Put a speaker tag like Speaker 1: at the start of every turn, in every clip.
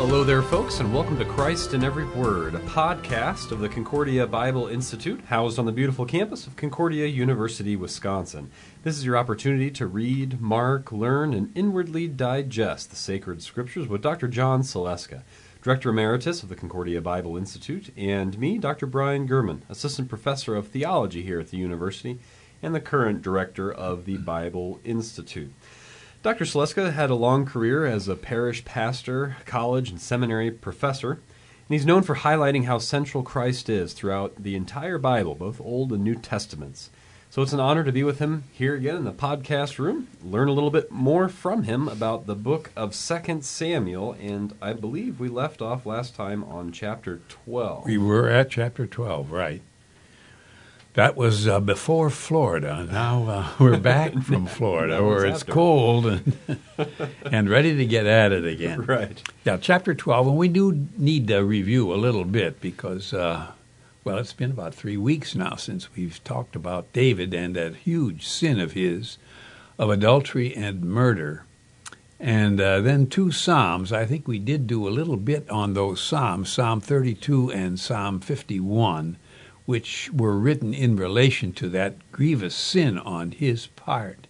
Speaker 1: Hello there, folks, and welcome to Christ in Every Word, a podcast of the Concordia Bible Institute, housed on the beautiful campus of Concordia University, Wisconsin. This is your opportunity to read, mark, learn, and inwardly digest the sacred scriptures with Dr. John Saleska, Director Emeritus of the Concordia Bible Institute, and me, Dr. Brian Gurman, Assistant Professor of Theology here at the university, and the current Director of the Bible Institute. Dr. Saleska had a long career as a parish pastor, college and seminary professor, and he's known for highlighting how central Christ is throughout the entire Bible, both Old and New Testaments. So it's an honor to be with him here again in the podcast room, learn a little bit more from him about the book of 2 Samuel, and I believe we left off last time on chapter 12.
Speaker 2: We were at chapter 12, right. That was before Florida. Now we're back from Florida where it's cold and ready to get at it again.
Speaker 1: Right.
Speaker 2: Yeah, chapter 12, and we do need to review a little bit because, it's been about 3 weeks now since we've talked about David and that huge sin of his of adultery and murder. And then 2 Psalms. I think we did do a little bit on those Psalms, Psalm 32 and Psalm 51, which were written in relation to that grievous sin on his part.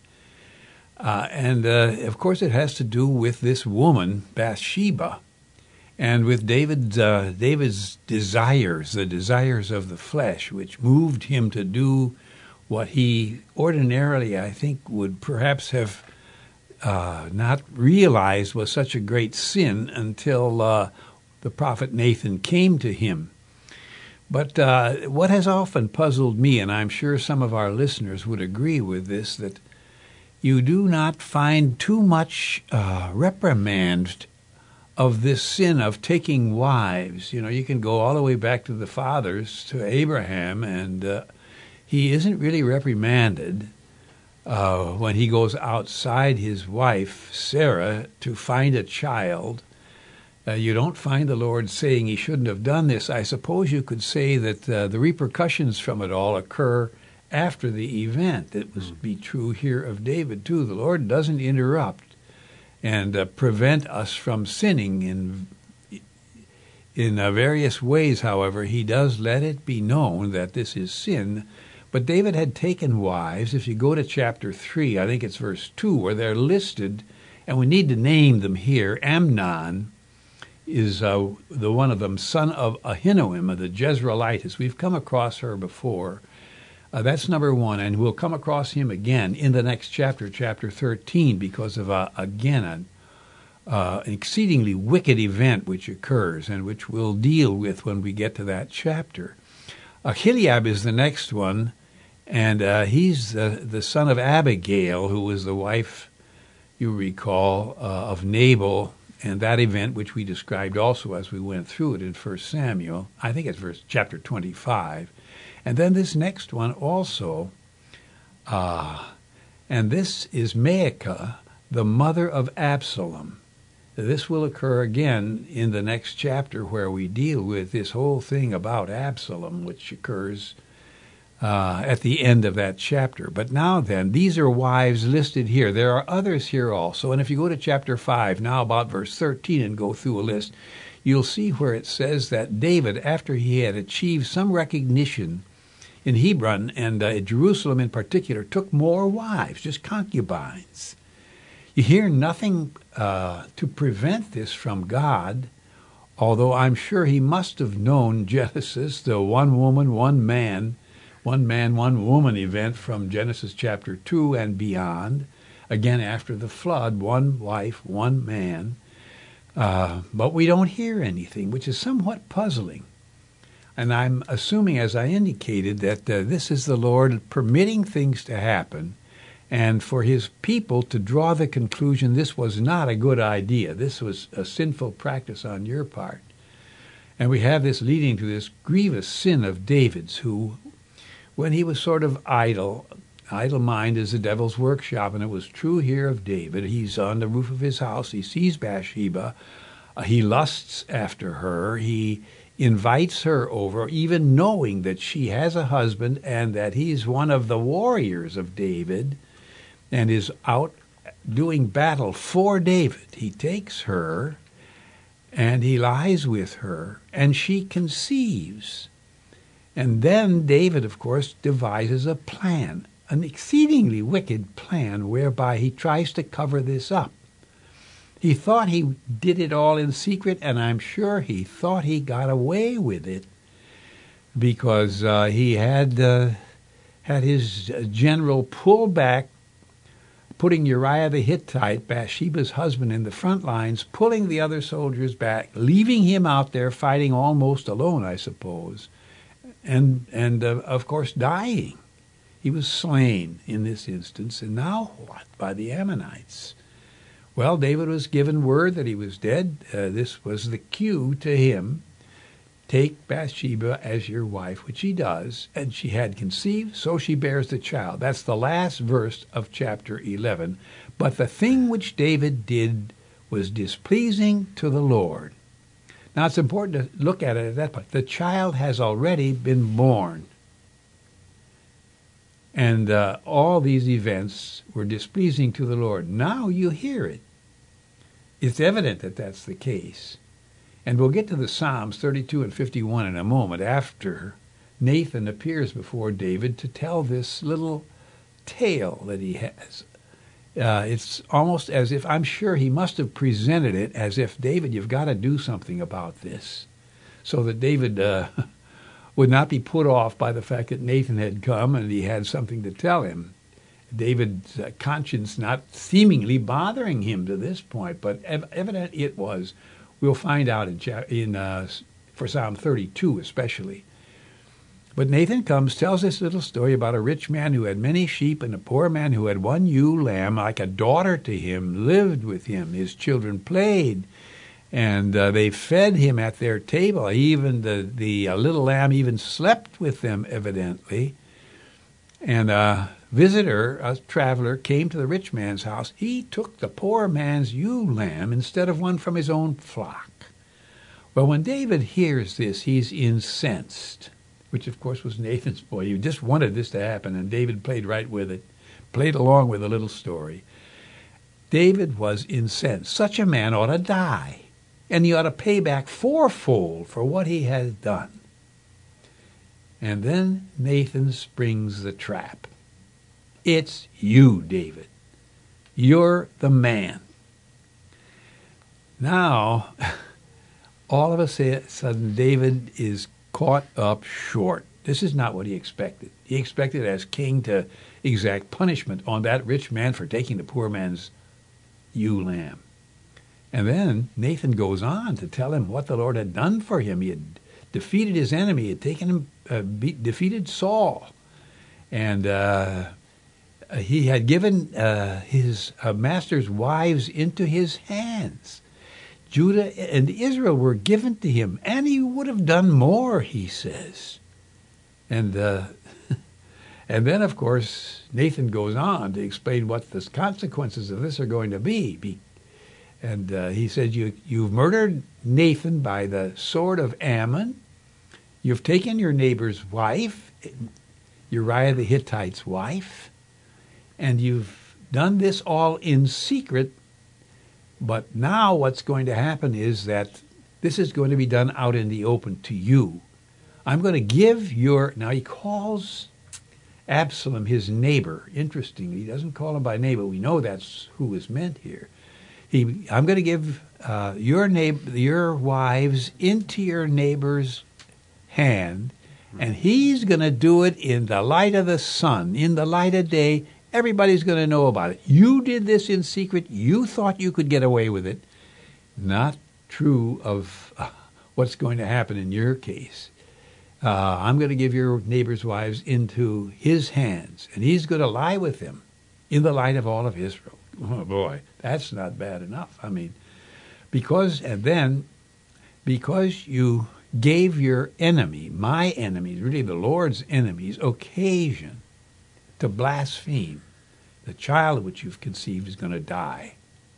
Speaker 2: Of course, it has to do with this woman, Bathsheba, and with David's desires, the desires of the flesh, which moved him to do what he ordinarily, I think, would perhaps have not realized was such a great sin until the prophet Nathan came to him. But what has often puzzled me, and I'm sure some of our listeners would agree with this, that you do not find too much reprimand of this sin of taking wives. You know, you can go all the way back to the fathers, to Abraham, and he isn't really reprimanded when he goes outside his wife, Sarah, to find a child. You don't find the Lord saying he shouldn't have done this. I suppose you could say that the repercussions from it all occur after the event. It would be true here of David, too. The Lord doesn't interrupt and prevent us from sinning in various ways. However, he does let it be known that this is sin. But David had taken wives. If you go to chapter 3, I think it's verse 2, where they're listed, and we need to name them here. Amnon is the one of them, son of Ahinoam of the Jezreelites. We've come across her before. That's number 1, and we'll come across him again in the next chapter, chapter 13, because of, an exceedingly wicked event which occurs and which we'll deal with when we get to that chapter. Aholiab is the next one, and he's the son of Abigail, who was the wife, you recall, of Nabal, and that event which we described also as we went through it in 1 Samuel. I think it's chapter 25. And then this next one also, and this is Maacah, the mother of Absalom. This will occur again in the next chapter where we deal with this whole thing about Absalom, which occurs at the end of that chapter. But now then, these are wives listed here. There are others here also. And if you go to chapter 5, now about verse 13, and go through a list, you'll see where it says that David, after he had achieved some recognition in Hebron and Jerusalem in particular, took more wives, just concubines. You hear nothing to prevent this from God, although I'm sure he must have known Genesis, the one woman, one man, one woman event from Genesis chapter 2 and beyond. Again, after the flood, one wife, one man. But we don't hear anything, which is somewhat puzzling. And I'm assuming, as I indicated, that this is the Lord permitting things to happen and for his people to draw the conclusion this was not a good idea. This was a sinful practice on your part. And we have this leading to this grievous sin of David's, who, when he was sort of idle mind is the devil's workshop, and it was true here of David. He's on the roof of his house. He sees Bathsheba. He lusts after her. He invites her over, even knowing that she has a husband and that he's one of the warriors of David and is out doing battle for David. He takes her And he lies with her, and she conceives. And then David, of course, devises a plan, an exceedingly wicked plan, whereby he tries to cover this up. He thought he did it all in secret, and I'm sure he thought he got away with it, because he had his general pull back, putting Uriah the Hittite, Bathsheba's husband, in the front lines, pulling the other soldiers back, leaving him out there fighting almost alone, I suppose, and of course dying. He was slain in this instance, and now what? By the Ammonites. Well, David was given word that he was dead. This was the cue to him. Take Bathsheba as your wife, which he does, and she had conceived, so she bears the child. That's the last verse of chapter 11. But the thing which David did was displeasing to the Lord. Now, it's important to look at it at that point. The child has already been born. And all these events were displeasing to the Lord. Now you hear it. It's evident that that's the case. And we'll get to the Psalms 32 and 51 in a moment, after Nathan appears before David to tell this little tale that he has. It's almost as if, I'm sure he must have presented it as if, David, you've got to do something about this, so that David would not be put off by the fact that Nathan had come and he had something to tell him. David's conscience not seemingly bothering him to this point, but evident it was. We'll find out for Psalm 32 especially. But Nathan comes, tells this little story about a rich man who had many sheep, and a poor man who had one ewe lamb, like a daughter to him, lived with him. His children played, and they fed him at their table. Even the little lamb even slept with them, evidently. And a visitor, a traveler, came to the rich man's house. He took the poor man's ewe lamb instead of one from his own flock. Well, when David hears this, he's incensed, which, of course, was Nathan's point. He just wanted this to happen, and David played right with it, played along with the little story. David was incensed. Such a man ought to die, and he ought to pay back fourfold for what he has done. And then Nathan springs the trap. It's you, David. You're the man. Now, all of a sudden, David is caught up short. This is not what he expected. He expected as king to exact punishment on that rich man for taking the poor man's ewe lamb. And then Nathan goes on to tell him what the Lord had done for him. He had defeated his enemy, had taken him, defeated Saul, and he had given his master's wives into his hands. Judah and Israel were given to him, and he would have done more, he says. And and then, of course, Nathan goes on to explain what the consequences of this are going to be. And he said, you've murdered Nathan by the sword of Ammon. You've taken your neighbor's wife, Uriah the Hittite's wife, and you've done this all in secret. But now what's going to happen is that this is going to be done out in the open to you. I'm going to give now he calls Absalom his neighbor. Interestingly, he doesn't call him by name, but we know that's who is meant here. I'm going to give your wives into your neighbor's hand, and he's going to do it in the light of the sun, in the light of day. Everybody's going to know about it. You did this in secret. You thought you could get away with it. Not true of what's going to happen in your case. I'm going to give your neighbor's wives into his hands, and he's going to lie with them in the light of all of Israel. Oh, boy, that's not bad enough. I mean, because you gave your enemy, my enemies, really the Lord's enemies, occasion to blaspheme, the child which you've conceived is going to die.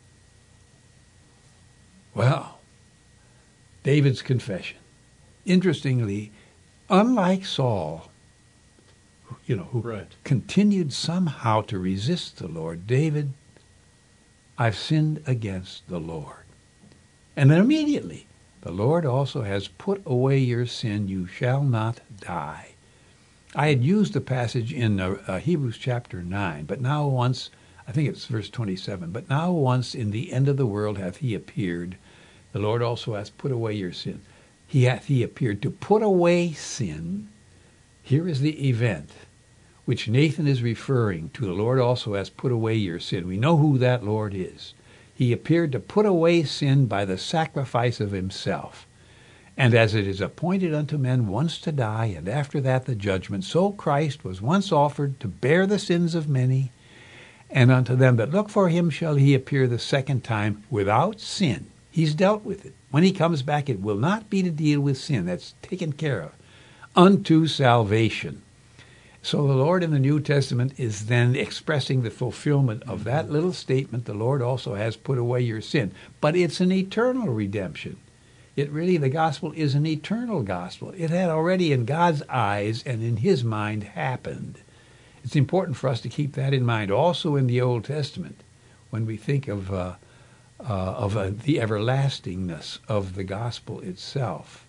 Speaker 2: Well, David's confession. Interestingly, unlike Saul, who
Speaker 1: right.
Speaker 2: continued somehow to resist the Lord, David, I've sinned against the Lord. And then immediately, the Lord also has put away your sin. You shall not die. I had used the passage in Hebrews chapter 9, but now once, I think it's verse 27, but now once in the end of the world hath he appeared. The Lord also has put away your sin. He appeared to put away sin. Here is the event which Nathan is referring to. The Lord also has put away your sin. We know who that Lord is. He appeared to put away sin by the sacrifice of himself. And as it is appointed unto men once to die, and after that the judgment, so Christ was once offered to bear the sins of many, and unto them that look for him shall he appear the second time without sin. He's dealt with it. When he comes back, it will not be to deal with sin. That's taken care of. Unto salvation. So the Lord in the New Testament is then expressing the fulfillment of that little statement, the Lord also has put away your sin. But it's an eternal redemption. The gospel is an eternal gospel. It had already in God's eyes and in his mind happened. It's important for us to keep that in mind also in the Old Testament when we think of the everlastingness of the gospel itself.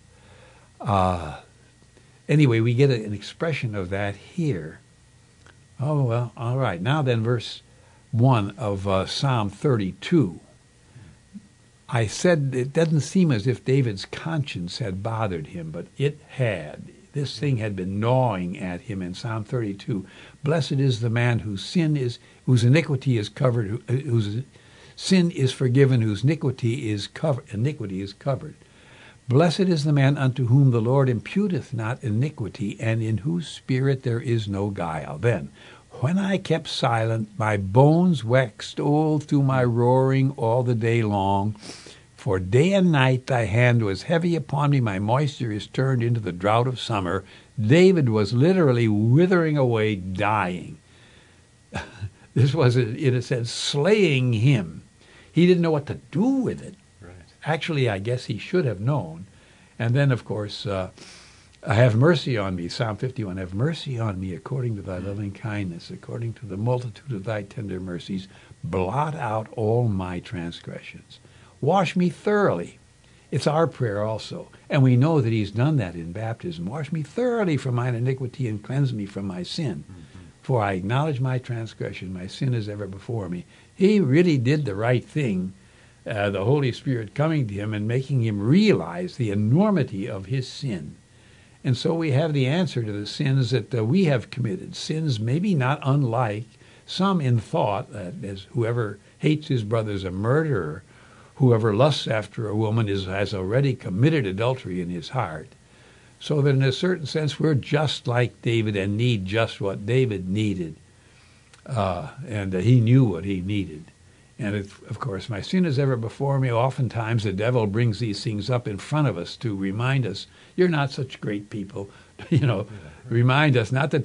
Speaker 2: Anyway, we get an expression of that here. Oh, well, all right. Now then, verse 1 of Psalm 32. I said it doesn't seem as if David's conscience had bothered him, but it had. This thing had been gnawing at him in Psalm 32. Blessed is the man whose iniquity is covered, whose sin is forgiven, whose iniquity is covered. Blessed is the man unto whom the Lord imputeth not iniquity, and in whose spirit there is no guile. Then, when I kept silent, my bones waxed old through my roaring all the day long. For day and night thy hand was heavy upon me. My moisture is turned into the drought of summer. David was literally withering away, dying. This was, in a sense, slaying him. He didn't know what to do with it. Right. Actually, I guess he should have known. And then, of course, have mercy on me, Psalm 51, have mercy on me according to thy loving kindness, according to the multitude of thy tender mercies. Blot out all my transgressions. Wash me thoroughly. It's our prayer also. And we know that he's done that in baptism. Wash me thoroughly from mine iniquity and cleanse me from my sin. For I acknowledge my transgression. My sin is ever before me. He really did the right thing. The Holy Spirit coming to him and making him realize the enormity of his sin. And so we have the answer to the sins that we have committed. Sins maybe not unlike, some in thought, as whoever hates his brother is a murderer. Whoever lusts after a woman has already committed adultery in his heart. So that in a certain sense we're just like David and need just what David needed. And he knew what he needed. And of course, my sin is ever before me. Oftentimes the devil brings these things up in front of us to remind us, you're not such great people. Remind us not to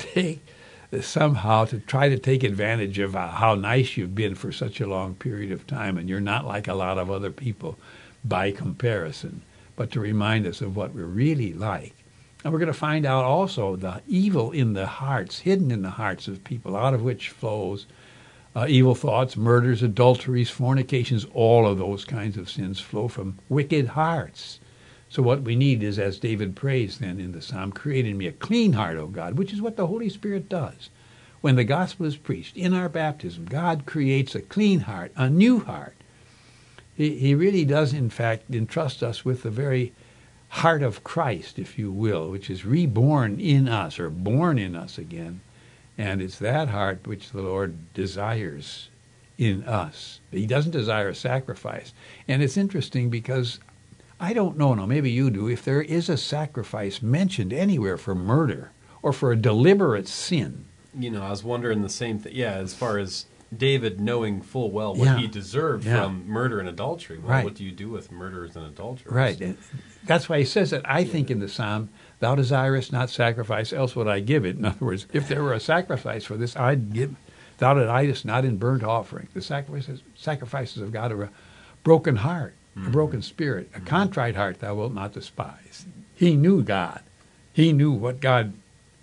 Speaker 2: try to take advantage of how nice you've been for such a long period of time, and you're not like a lot of other people by comparison, but to remind us of what we're really like. And we're going to find out also the evil in the hearts, hidden in the hearts of people, out of which flows evil thoughts, murders, adulteries, fornications. All of those kinds of sins flow from wicked hearts. So what we need is, as David prays then in the psalm, create in me a clean heart, O God, which is what the Holy Spirit does. When the gospel is preached in our baptism, God creates a clean heart, a new heart. He really does, in fact, entrust us with the very heart of Christ, if you will, which is reborn in us, or born in us again. And it's that heart which the Lord desires in us. He doesn't desire a sacrifice. And it's interesting because I don't know, maybe you do, if there is a sacrifice mentioned anywhere for murder or for a deliberate sin.
Speaker 1: I was wondering the same thing. Yeah, as far as David knowing full well what he deserved from murder and adultery. Well, what do you do with murderers and adulterers?
Speaker 2: Right. And that's why he says that. I think in the psalm, thou desirest not sacrifice, else would I give it. In other words, if there were a sacrifice for this, I'd give. Thou delighest not in burnt offering. The sacrifices of God are a broken heart, a broken spirit, a contrite heart thou wilt not despise. He knew God. He knew what God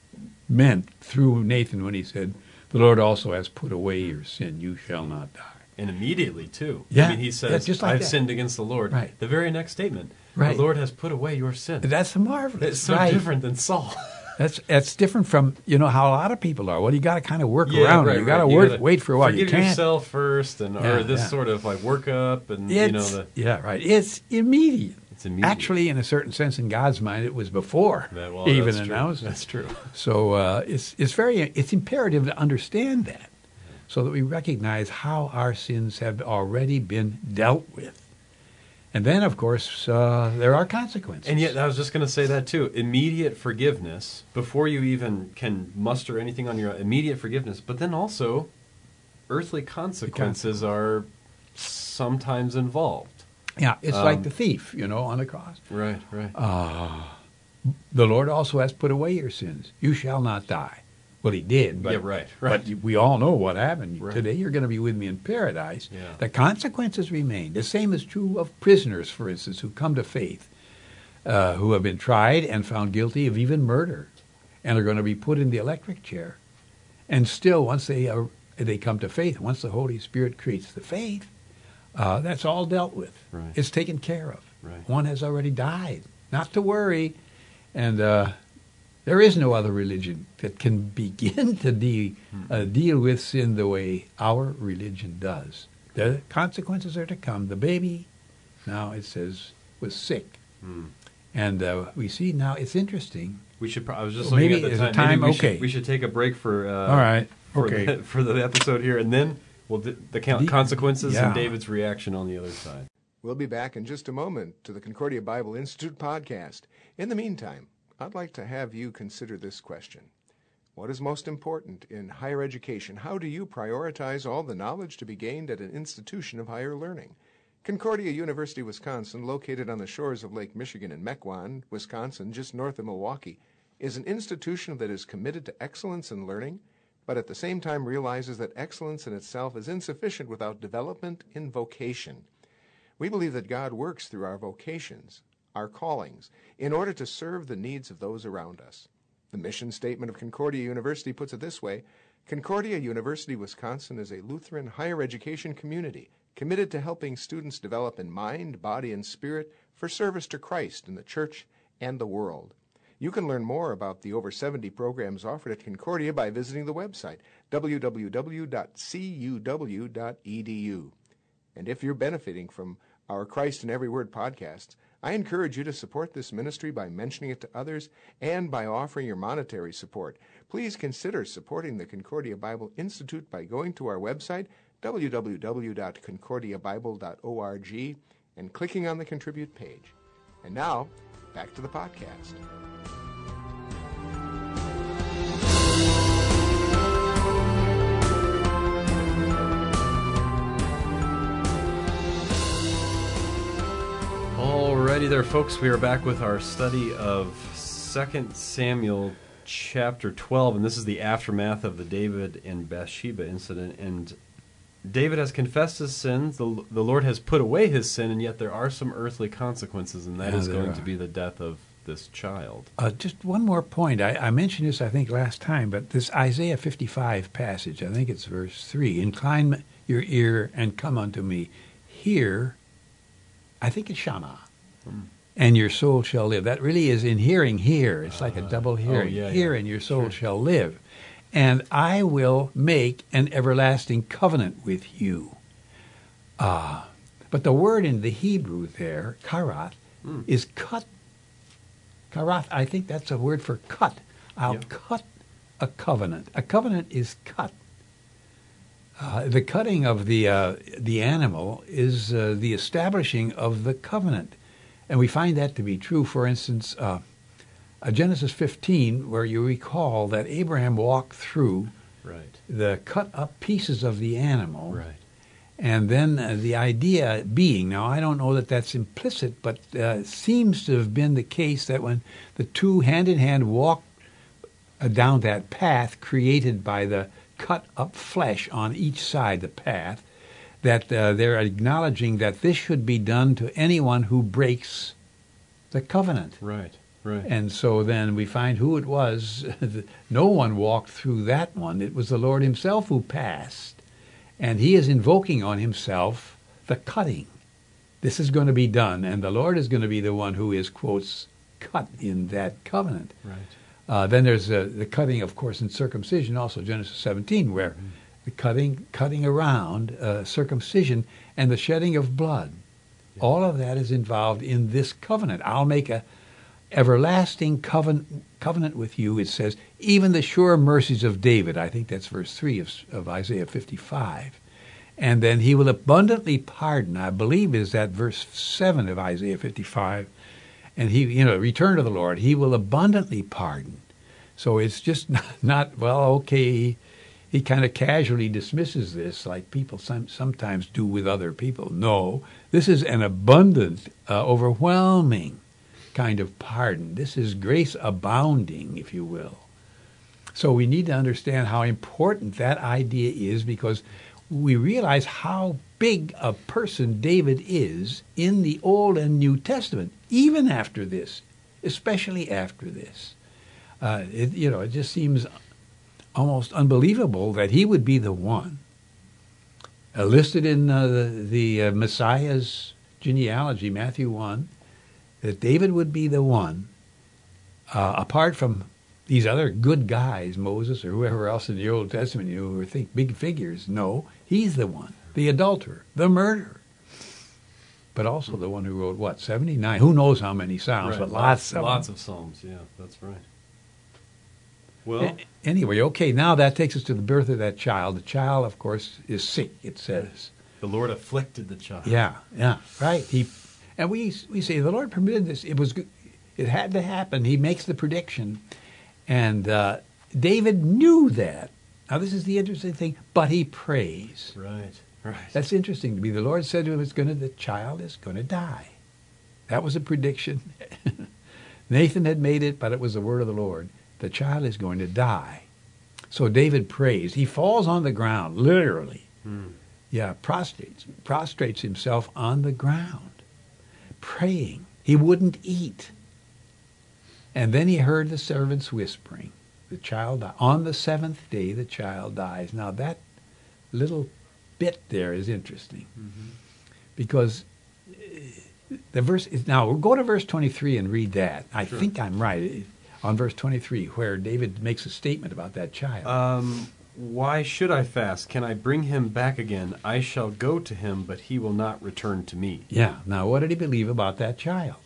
Speaker 2: meant through Nathan when he said, the Lord also has put away your sin, you shall not die.
Speaker 1: And immediately, too.
Speaker 2: Yeah.
Speaker 1: I mean, he says,
Speaker 2: just like
Speaker 1: I've
Speaker 2: that.
Speaker 1: sinned against the Lord.
Speaker 2: Right.
Speaker 1: The very next statement,
Speaker 2: Right.
Speaker 1: the Lord has put away your sin.
Speaker 2: That's marvelous.
Speaker 1: It's so
Speaker 2: right.
Speaker 1: different than Saul.
Speaker 2: That's different from, how a lot of people are. Well, you got to kind of work
Speaker 1: Yeah,
Speaker 2: around
Speaker 1: right,
Speaker 2: it. You got
Speaker 1: right.
Speaker 2: to
Speaker 1: You
Speaker 2: work,
Speaker 1: gotta
Speaker 2: wait for a while. You
Speaker 1: Forgive
Speaker 2: can't.
Speaker 1: yourself first, or
Speaker 2: Yeah,
Speaker 1: this
Speaker 2: yeah.
Speaker 1: sort of like work up, and
Speaker 2: Yeah, right. It's immediate.
Speaker 1: It's immediate.
Speaker 2: Actually, in a certain sense, in God's mind, it was before
Speaker 1: Well,
Speaker 2: even
Speaker 1: that's true.
Speaker 2: announced.
Speaker 1: That's true.
Speaker 2: So it's imperative to understand that, so that we recognize how our sins have already been dealt with. And then, of course, there are consequences.
Speaker 1: And yet, I was just going to say that too. Immediate forgiveness, before you even can muster anything on your own, immediate forgiveness, but then also earthly consequences are sometimes involved.
Speaker 2: Yeah, it's like the thief, on the cross.
Speaker 1: Right, right.
Speaker 2: The Lord also has put away your sins. You shall not die. Well, he did, but,
Speaker 1: Yeah, right.
Speaker 2: but we all know what happened.
Speaker 1: Right.
Speaker 2: Today you're going to be with me in paradise.
Speaker 1: Yeah.
Speaker 2: The consequences remain. The same is true of prisoners, for instance, who come to faith, who have been tried and found guilty of even murder, and are going to be put in the electric chair. And still, once they come to faith, once the Holy Spirit creates the faith, that's all dealt with.
Speaker 1: Right.
Speaker 2: It's taken care of.
Speaker 1: Right.
Speaker 2: One has already died. Not to worry. And there is no other religion that can begin to deal with sin the way our religion does. The consequences are to come. The baby, now it says, was sick. And we see now, it's interesting.
Speaker 1: We should. I was just
Speaker 2: Well,
Speaker 1: looking
Speaker 2: maybe
Speaker 1: at the
Speaker 2: is
Speaker 1: time.
Speaker 2: it time?
Speaker 1: Maybe
Speaker 2: Okay.
Speaker 1: we should take a break for.
Speaker 2: All right.
Speaker 1: For
Speaker 2: Okay.
Speaker 1: for the episode here, and then we'll the consequences
Speaker 2: yeah.
Speaker 1: and David's reaction on the other side.
Speaker 3: We'll be back in just a moment to the Concordia Bible Institute podcast. In the meantime, I'd like to have you consider this question. What is most important in higher education? How do you prioritize all the knowledge to be gained at an institution of higher learning? Concordia University, Wisconsin, located on the shores of Lake Michigan in Mequon, Wisconsin, just north of Milwaukee, is an institution that is committed to excellence in learning, but at the same time realizes that excellence in itself is insufficient without development in vocation. We believe that God works through our vocations, our callings, in order to serve the needs of those around us. The mission statement of Concordia University puts it this way: Concordia University, Wisconsin is a Lutheran higher education community committed to helping students develop in mind, body, and spirit for service to Christ in the church and the world. You can learn more about the over 70 programs offered at Concordia by visiting the website, www.cuw.edu. And if you're benefiting from our Christ in Every Word podcasts, I encourage you to support this ministry by mentioning it to others and by offering your monetary support. Please consider supporting the Concordia Bible Institute by going to our website, www.concordiabible.org, and clicking on the Contribute page. And now, back to the podcast.
Speaker 1: Alrighty there, folks. We are back with our study of 2 Samuel chapter 12, and this is the aftermath of the David and Bathsheba incident. And David has confessed his sins. The Lord has put away his sin, and yet there are some earthly consequences, and that is going to be the death of this child.
Speaker 2: Just one more point. I mentioned this, I think, last time, but this Isaiah 55 passage, I think it's verse 3, incline your ear and come unto me. Hear, I think it's Shama, and your soul shall live. That really is in hearing, hear. It's like a double hearing. Hear, and your soul shall live. And I will make an everlasting covenant with you. But the word in the Hebrew there, karath, is cut. Karath, I think that's a word for cut. I'll cut a covenant. A covenant is cut. The cutting of the animal is the establishing of the covenant. And we find that to be true, for instance, Genesis 15, where you recall that Abraham walked through the cut-up pieces of the animal.
Speaker 1: Right.
Speaker 2: And then the idea being, now I don't know that that's implicit, but seems to have been the case that when the two hand-in-hand walked down that path created by the cut-up flesh on each side the path, that they're acknowledging that this should be done to anyone who breaks the covenant.
Speaker 1: Right, right.
Speaker 2: And so then we find who it was. No one walked through that one. It was the Lord himself who passed. And he is invoking on himself the cutting. This is going to be done, and the Lord is going to be the one who is, quotes, cut in that covenant.
Speaker 1: Right.
Speaker 2: Then there's the cutting, of course, in circumcision, also Genesis 17, where the cutting around circumcision and the shedding of blood. Yeah. All of that is involved in this covenant. I'll make a everlasting covenant with you, it says, even the sure mercies of David. I think that's verse 3 of Isaiah 55. And then he will abundantly pardon, I believe is that verse 7 of Isaiah 55. And he, return to the Lord, he will abundantly pardon. So it's just not well, okay, he kind of casually dismisses this like people sometimes do with other people. No, this is an abundant, overwhelming kind of pardon. This is grace abounding, if you will. So we need to understand how important that idea is, because we realize how big a person David is in the Old and New Testament, even after this, especially after this. It just seems almost unbelievable that he would be the one listed in the Messiah's genealogy, Matthew 1, that David would be the one, apart from these other good guys, Moses or whoever else in the Old Testament, who think big figures. No, he's the one, the adulterer, the murderer. But also the one who wrote, 79? Who knows how many Psalms,
Speaker 1: right.
Speaker 2: but lots of them.
Speaker 1: Lots of Psalms, yeah, that's right. Well,
Speaker 2: anyway, okay, now that takes us to the birth of that child. The child, of course, is sick, it says.
Speaker 1: The Lord afflicted the child.
Speaker 2: Yeah, right. And we say the Lord permitted this. It had to happen. He makes the prediction. And David knew that. Now, this is the interesting thing, but he prays.
Speaker 1: Right.
Speaker 2: That's interesting to me. The Lord said to him, the child is going to die. That was a prediction. Nathan had made it, but it was the word of the Lord. The child is going to die. So David prays. He falls on the ground, literally. Yeah, prostrates himself on the ground, praying. He wouldn't eat. And then he heard the servants whispering, the child died. On the seventh day, the child dies. Now, that little bit there is interesting, because the verse is, now we'll go to verse 23 and read that. I think I'm right on verse 23, where David makes a statement about that child.
Speaker 1: Why should I fast? Can I bring him back again? I shall go to him, but he will not return to me.
Speaker 2: Yeah. Now, what did he believe about that child?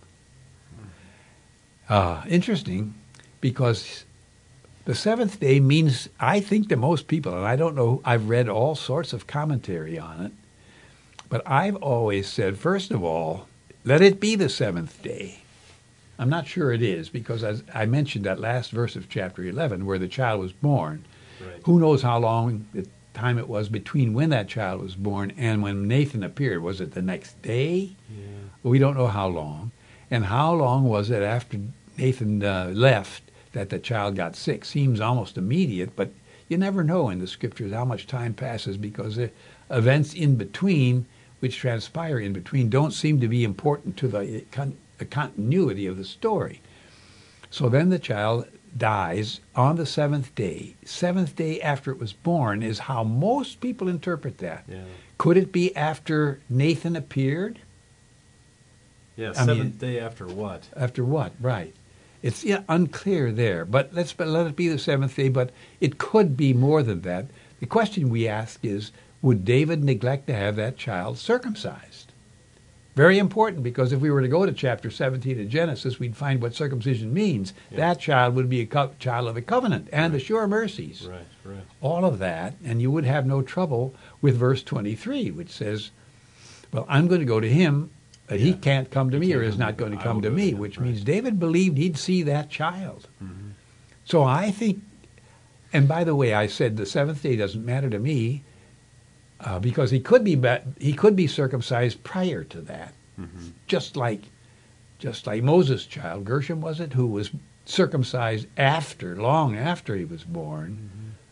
Speaker 2: Interesting, because the seventh day means, I think to most people, and I don't know, I've read all sorts of commentary on it, but I've always said, first of all, let it be the seventh day. I'm not sure it is, because as I mentioned that last verse of chapter 11, where the child was born, who knows how long the time it was between when that child was born and when Nathan appeared. Was it the next day?
Speaker 1: Yeah.
Speaker 2: We don't know how long. And how long was it after Nathan left that the child got sick? Seems almost immediate, but you never know in the scriptures how much time passes, because the events in between, which transpire in between, don't seem to be important to the continuity of the story. So then the child dies on the seventh day. Seventh day after it was born is how most people interpret that.
Speaker 1: Yeah.
Speaker 2: Could it be after Nathan appeared?
Speaker 1: Yeah, seventh day after what?
Speaker 2: After what, right. It's unclear there, but let it be the seventh day, but it could be more than that. The question we ask is, would David neglect to have that child circumcised? Very important, because if we were to go to chapter 17 of Genesis, we'd find what circumcision means. Yeah. That child would be a child of the covenant and the sure mercies.
Speaker 1: Right.
Speaker 2: All of that, and you would have no trouble with verse 23, which says, well, I'm going to go to him, but he can't come to me, or is not going to come to me, which means David believed he'd see that child. So I think, and by the way, I said the seventh day doesn't matter to me, because he could be circumcised prior to that, just like Moses' child, Gershom was it, who was circumcised long after he was born,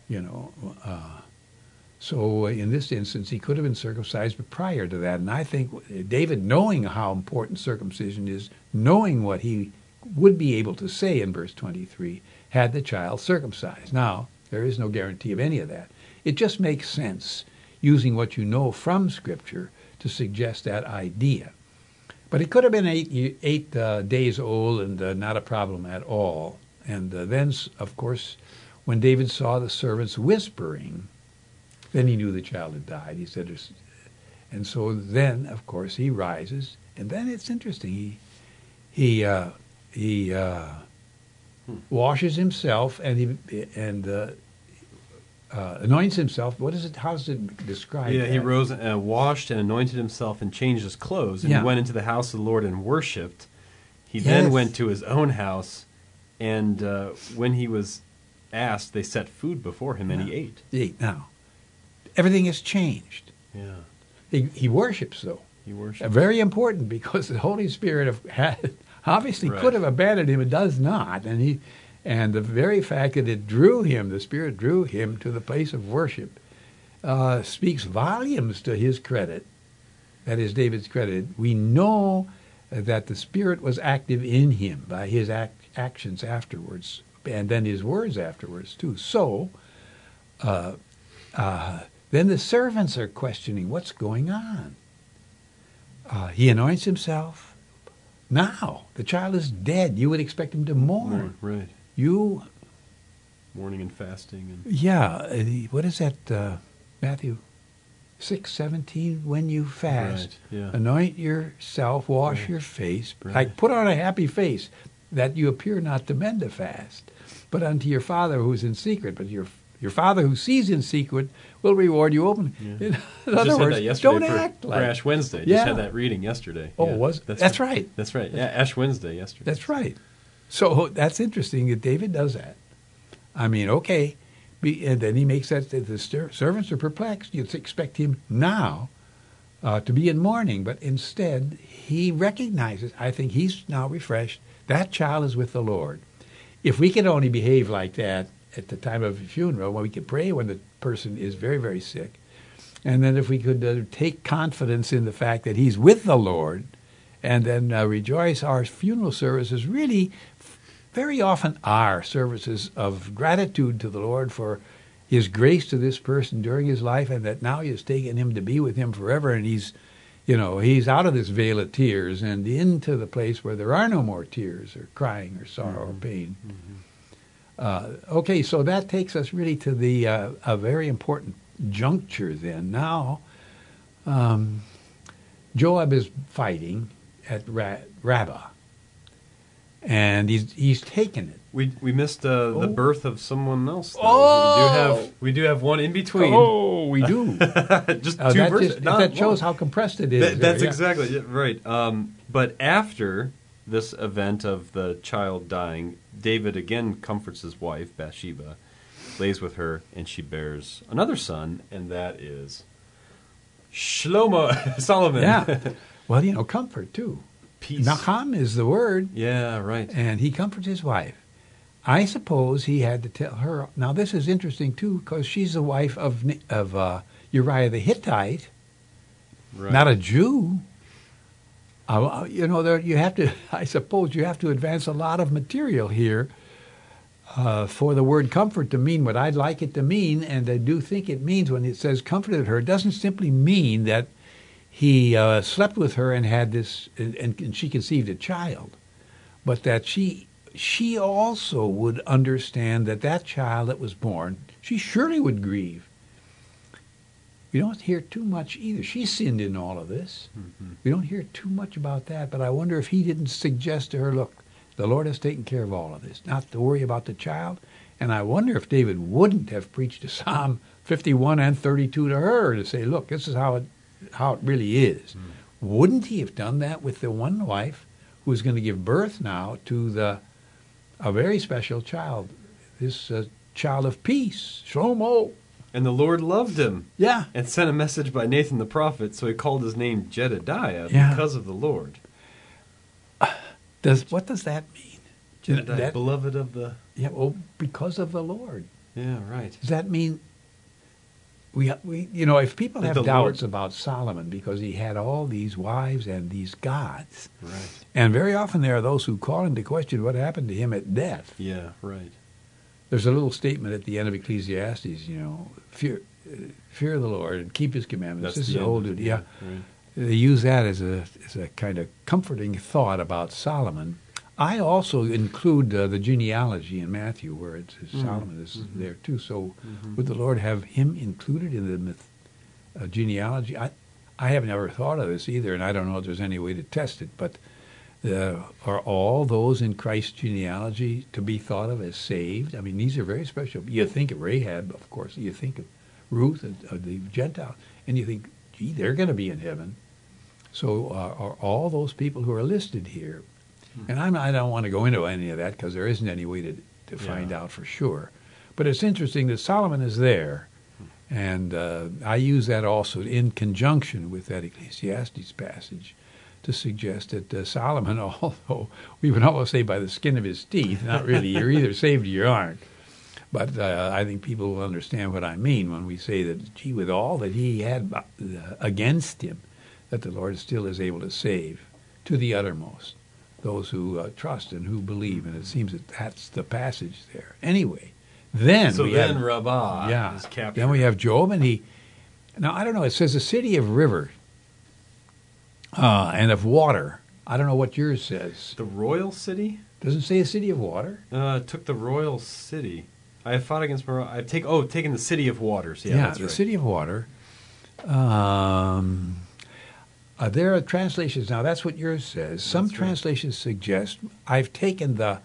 Speaker 2: So in this instance, he could have been circumcised prior to that. And I think David, knowing how important circumcision is, knowing what he would be able to say in verse 23, had the child circumcised. Now, there is no guarantee of any of that. It just makes sense. using what you know from Scripture to suggest that idea. But it could have been eight days old and not a problem at all. And then, of course, when David saw the servants whispering, then he knew the child had died. He said, and so then, of course, he rises. And then it's interesting. He washes himself and anoints himself. What is it? How does it describe
Speaker 1: Yeah,
Speaker 2: that?
Speaker 1: he rose and washed and anointed himself and changed his clothes. And
Speaker 2: Yeah.
Speaker 1: he went into the house of the Lord and worshipped. He then
Speaker 2: Yes.
Speaker 1: went to his own house, and when he was asked, they set food before him, and he ate.
Speaker 2: Now, everything has changed.
Speaker 1: Yeah,
Speaker 2: He worships, though.
Speaker 1: he worshipped.
Speaker 2: Very important, because the Holy Spirit obviously
Speaker 1: Right.
Speaker 2: could have abandoned him. It does not. And the very fact that it drew him, the Spirit drew him to the place of worship, speaks volumes to his credit. That is David's credit. We know that the Spirit was active in him by his actions afterwards, and then his words afterwards, too. So, then the servants are questioning what's going on. He anoints himself. Now, the child is dead. You would expect him to mourn.
Speaker 1: Right. Mourning and fasting.
Speaker 2: What is that, Matthew 6:17? When you fast,
Speaker 1: Right, yeah.
Speaker 2: anoint yourself, wash
Speaker 1: Right.
Speaker 2: your face,
Speaker 1: Right.
Speaker 2: like put on a happy face, that you appear not to men to fast, but unto your Father who's in secret. But your Father who sees in secret will reward you openly.
Speaker 1: Yeah.
Speaker 2: In
Speaker 1: Just
Speaker 2: other
Speaker 1: had
Speaker 2: words,
Speaker 1: that yesterday
Speaker 2: don't
Speaker 1: for
Speaker 2: act like
Speaker 1: Ash Wednesday.
Speaker 2: Yeah.
Speaker 1: Just had that reading yesterday.
Speaker 2: Oh,
Speaker 1: Yeah.
Speaker 2: was that's right.
Speaker 1: That's right. Yeah, Ash Wednesday yesterday.
Speaker 2: That's right. So that's interesting that David does that. I mean, okay, and then he makes that the servants are perplexed. You'd expect him now to be in mourning, but instead he recognizes, I think he's now refreshed, that child is with the Lord. If we could only behave like that at the time of a funeral, when we could pray when the person is very, very sick, and then if we could take confidence in the fact that he's with the Lord, and then rejoice, our funeral services really very often are services of gratitude to the Lord for his grace to this person during his life, and that now he has taken him to be with him forever, and he's out of this vale of tears and into the place where there are no more tears or crying or sorrow or pain. Okay, so that takes us really to the a very important juncture then. Now, Joab is fighting at Rabbah, and he's taken it.
Speaker 1: We missed the birth of someone else. Though.
Speaker 2: Oh!
Speaker 1: We do have one in between.
Speaker 2: Oh, we do.
Speaker 1: Just two
Speaker 2: that
Speaker 1: verses.
Speaker 2: that shows how compressed it is.
Speaker 1: That's
Speaker 2: Yeah.
Speaker 1: exactly it, right. But after this event of the child dying, David again comforts his wife, Bathsheba, lays with her, and she bears another son, and that is Solomon.
Speaker 2: Yeah. Well, comfort too.
Speaker 1: Peace.
Speaker 2: Nacham is the word,
Speaker 1: Yeah, right.
Speaker 2: and he comforts his wife. I suppose he had to tell her. Now, this is interesting too, because she's the wife of Uriah the Hittite,
Speaker 1: Right.
Speaker 2: not a Jew. You have to. I suppose you have to advance a lot of material here for the word comfort to mean what I'd like it to mean, and I do think it means when it says comforted her. It doesn't simply mean that he slept with her and had this, and she conceived a child, but that she also would understand that child that was born, she surely would grieve. We don't hear too much either. She sinned in all of this.
Speaker 1: Mm-hmm.
Speaker 2: We don't hear too much about that, but I wonder if he didn't suggest to her, look, the Lord has taken care of all of this, not to worry about the child. And I wonder if David wouldn't have preached Psalm 51 and 32 to her to say, look, this is how it really is.
Speaker 1: Mm.
Speaker 2: Wouldn't he have done that with the one wife who's going to give birth now to a very special child, this child of peace, Shlomo?
Speaker 1: And the Lord loved him
Speaker 2: Yeah.
Speaker 1: and sent a message by Nathan the prophet, so he called his name Jedediah
Speaker 2: Yeah.
Speaker 1: because of the Lord.
Speaker 2: What does that mean?
Speaker 1: Jedediah, beloved of the...
Speaker 2: Yeah, well, because of the Lord.
Speaker 1: Yeah, right.
Speaker 2: Does that mean if people have
Speaker 1: The
Speaker 2: doubts
Speaker 1: Lord-
Speaker 2: about Solomon because he had all these wives and these gods,
Speaker 1: Right.
Speaker 2: and very often there are those who call into question what happened to him at death.
Speaker 1: Yeah, right.
Speaker 2: There's a little statement at the end of Ecclesiastes, fear of the Lord and keep His commandments.
Speaker 1: That's
Speaker 2: This is
Speaker 1: the
Speaker 2: the whole
Speaker 1: end.
Speaker 2: duty. Yeah.
Speaker 1: Right.
Speaker 2: They use that as a kind of comforting thought about Solomon. I also include the genealogy in Matthew, where it's Solomon is there too. So, would the Lord have him included in the genealogy? I have never thought of this either, and I don't know if there's any way to test it. But are all those in Christ's genealogy to be thought of as saved? I mean, these are very special. You think of Rahab, of course. You think of Ruth, of the Gentiles, and you think, gee, they're going to be in heaven. So are all those people who are listed here? And I don't want to go into any of that because there isn't any way to find out for sure. But it's interesting that Solomon is there, and I use that also in conjunction with that Ecclesiastes passage to suggest that Solomon, although we would almost say by the skin of his teeth, not really, you're either saved or you aren't. But I think people will understand what I mean when we say that, gee, with all that he had against him, that the Lord still is able to save to the uttermost those who trust and who believe. And it seems that that's the passage there. Anyway, then
Speaker 1: So
Speaker 2: we
Speaker 1: then
Speaker 2: have...
Speaker 1: Rabbah is captured.
Speaker 2: Then we have Job, and he... Now, I don't know, it says a city of river and of water. I don't know what yours says.
Speaker 1: The royal city?
Speaker 2: Doesn't say a city of water?
Speaker 1: Took the royal city. I have fought against Morocco. I've taken the city of waters. Yeah, that's
Speaker 2: the
Speaker 1: right.
Speaker 2: city of water. There are translations. Now, that's what yours says. Some
Speaker 1: That's right.
Speaker 2: translations suggest I've taken the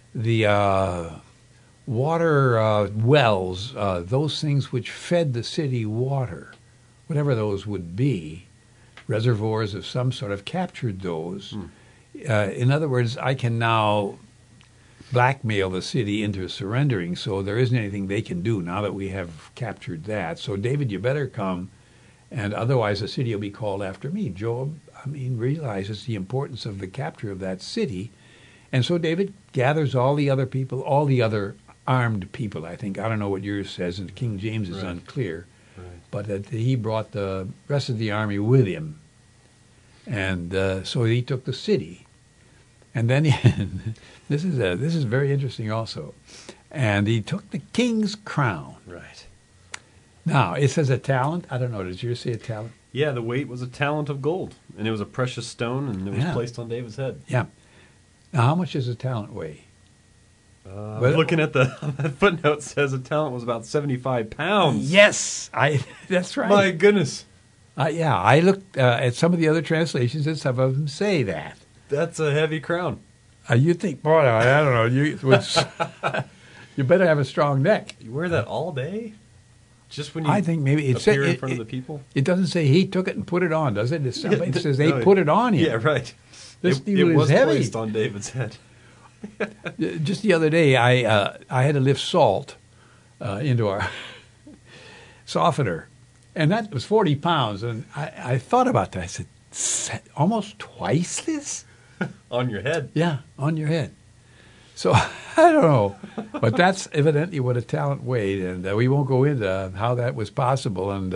Speaker 2: water wells, those things which fed the city water, whatever those would be, reservoirs of some sort, have captured those. In other words, I can now blackmail the city into surrendering, so there isn't anything they can do now that we have captured that. So, David, you better come, and otherwise the city will be called after me. Job, realizes the importance of the capture of that city, and so David gathers all the other people, all the other armed people, I think. I don't know what yours says, and King James is
Speaker 1: Right.
Speaker 2: unclear,
Speaker 1: Right.
Speaker 2: but that he brought the rest of the army with him, and so he took the city. And then this is very interesting also. And he took the king's crown.
Speaker 1: Right.
Speaker 2: Now, it says a talent. I don't know. Did yours say a talent?
Speaker 1: Yeah, the weight was a talent of gold, and it was a precious stone, and it was placed on David's head.
Speaker 2: Yeah. Now, how much does a talent weigh?
Speaker 1: I'm looking at the footnote, says a talent was about 75 pounds.
Speaker 2: Yes, that's right.
Speaker 1: My goodness.
Speaker 2: Yeah, I looked at some of the other translations, and some of them say that.
Speaker 1: That's a heavy crown.
Speaker 2: You think, boy, I don't know. You better have a strong neck.
Speaker 1: You wear that all day? Just when you
Speaker 2: I think maybe it
Speaker 1: appear
Speaker 2: said
Speaker 1: in front of the people?
Speaker 2: It doesn't say he took it and put it on, does it? It says they
Speaker 1: No,
Speaker 2: put it on him.
Speaker 1: Yeah, right.
Speaker 2: This
Speaker 1: it
Speaker 2: deal is
Speaker 1: was
Speaker 2: heavy.
Speaker 1: placed on David's head.
Speaker 2: Just the other day, I had to lift salt into our softener, and that was 40 pounds. And I thought about that. I said, almost twice this?
Speaker 1: On your head.
Speaker 2: Yeah, on your head. So I don't know, but that's evidently what a talent weighed, and we won't go into how that was possible and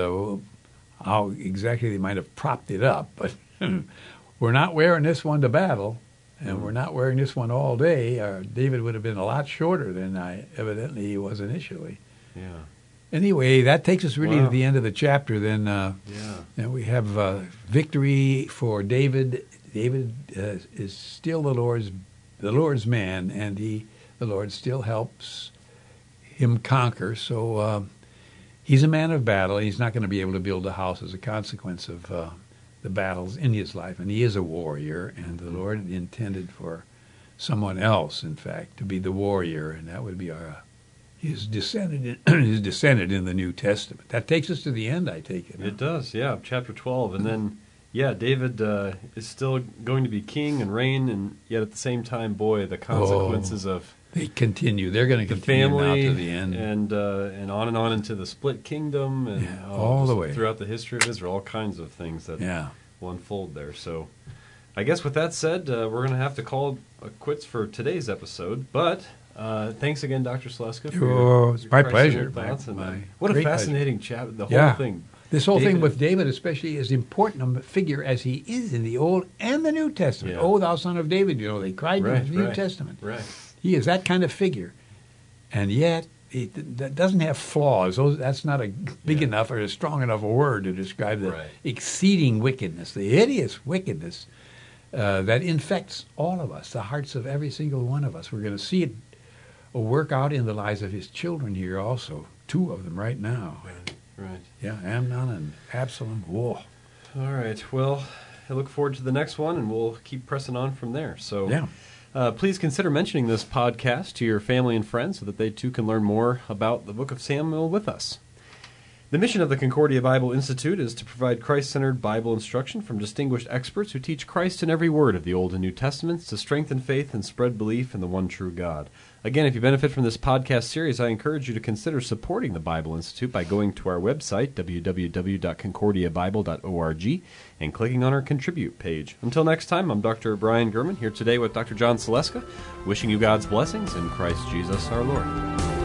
Speaker 2: how exactly they might have propped it up. But we're not wearing this one to battle, and we're not wearing this one all day. David would have been a lot shorter than evidently he was initially.
Speaker 1: Yeah.
Speaker 2: Anyway, that takes us really
Speaker 1: Wow.
Speaker 2: to the end of the chapter. Then and we have victory for David. David is still the Lord's man, and the Lord still helps him conquer. So he's a man of battle. He's not going to be able to build a house as a consequence of the battles in his life, and he is a warrior, and the Lord intended for someone else, in fact, to be the warrior, and that would be his descendant in the New Testament. That takes us to the end, I take it.
Speaker 1: It does, yeah, chapter 12. And then, yeah, David is still going to be king and reign, and yet at the same time, boy, the consequences of
Speaker 2: They continue. They're going to
Speaker 1: the
Speaker 2: continue now
Speaker 1: family
Speaker 2: to the end.
Speaker 1: and on into the split kingdom, and
Speaker 2: all the
Speaker 1: just
Speaker 2: way.
Speaker 1: throughout the history of Israel, all kinds of things that
Speaker 2: Yeah.
Speaker 1: will unfold there. So I guess with that said, we're going to have to call it quits for today's episode, but thanks again, Dr. Sluska, for your
Speaker 2: It's my
Speaker 1: Christ-centered
Speaker 2: pleasure.
Speaker 1: thoughts.
Speaker 2: My
Speaker 1: What a
Speaker 2: great
Speaker 1: fascinating chapter, the whole
Speaker 2: Yeah.
Speaker 1: thing.
Speaker 2: This whole thing
Speaker 1: David-
Speaker 2: with David especially is important a figure as he is in the Old and the New Testament.
Speaker 1: Yeah.
Speaker 2: Oh, thou son of David, they cried in
Speaker 1: Right,
Speaker 2: the New
Speaker 1: right.
Speaker 2: Testament.
Speaker 1: Right.
Speaker 2: He is that kind of figure. And yet, that doesn't have flaws. That's not a big enough or a strong enough word to describe the exceeding wickedness, the hideous wickedness that infects all of us, the hearts of every single one of us. We're going to see it work out in the lives of his children here also, 2 of them right now.
Speaker 1: Right.
Speaker 2: Yeah, Amnon and Absalom. Whoa.
Speaker 1: All right. Well, I look forward to the next one, and we'll keep pressing on from there. So please consider mentioning this podcast to your family and friends so that they too can learn more about the book of Samuel with us. The mission of the Concordia Bible Institute is to provide Christ-centered Bible instruction from distinguished experts who teach Christ in every word of the Old and New Testaments to strengthen faith and spread belief in the one true God. Again, if you benefit from this podcast series, I encourage you to consider supporting the Bible Institute by going to our website, www.concordiabible.org, and clicking on our Contribute page. Until next time, I'm Dr. Brian Gurman, here today with Dr. John Seleska, wishing you God's blessings in Christ Jesus our Lord.